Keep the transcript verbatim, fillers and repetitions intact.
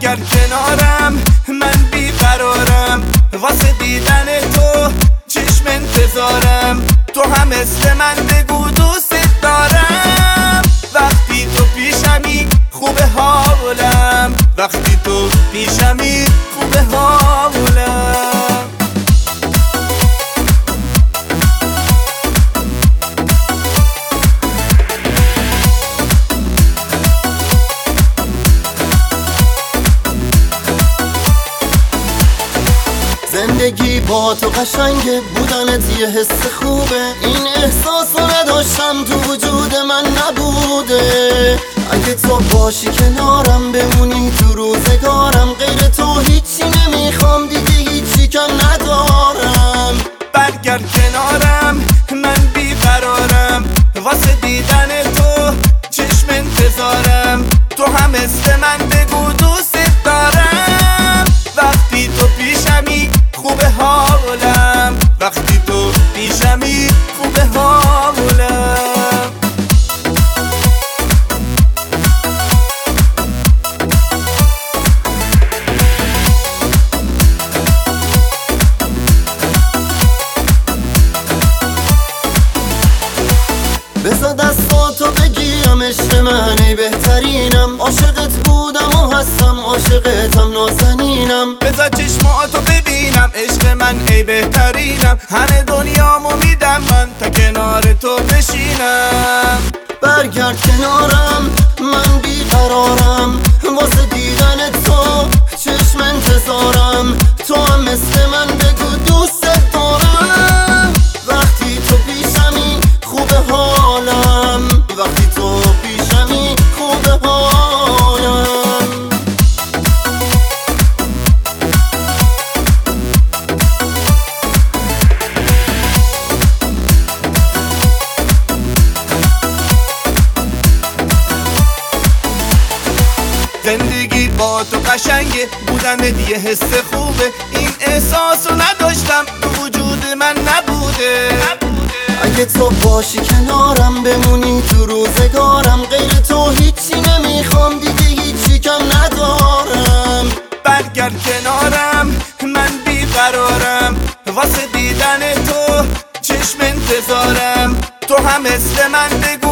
برگرد کنارم، من بیقرارم واسه دیدن تو، چشم انتظارم. تو هم مثل من بگو دوست دارم. وقتی تو پیشمی خوبه حالم، وقتی تو پیشمی خوبه حالم. زندگی با تو قشنگه، بودنت یه حس خوبه. این احساسو نداشتم تو وجود من نبوده. اگه تو باشی کنارم، بمونی تو روزگارم، غیر تو هیچی نمیخوام دیگه، هیچی کم ندارم. برگرد کنارم، من بیقرارم واسه دیدن تو، چشم انتظارم. تو هم مثل من بگو دوست دارم. وقتی تو پیشمی خوبه حالم، وقتی تو پیشمی خوبه حالم. بذار دستاتو بگیرم، عشق من ای بهترینم. عاشقت بودم و هستم، عاشقتم نازنینم. بذار چشماتو ببینم، عشق من ای بهترینم. همه دنیامو میدم من تا کنار تو بشینم. برگرد کنارم، من بیقرارم واسه دیدن تو، چشم انتظارم. تو هم مثل من بگو دوست دارم. وقتی تو پیشمی خوبه حالم، وقتی تو پیشمی خوبه حالم. زندگی با تو قشنگه، بودن یه حس خوبه. این احساسو نداشتم تو وجود من نبوده. اگه تو باشی کنارم، بمونی تو روزگارم، غیر تو هیچی نمیخوام دیگه، هیچی کم ندارم. برگرد کنارم، من بیقرارم واسه دیدن تو، چشم انتظارم. تو هم مثل من بگو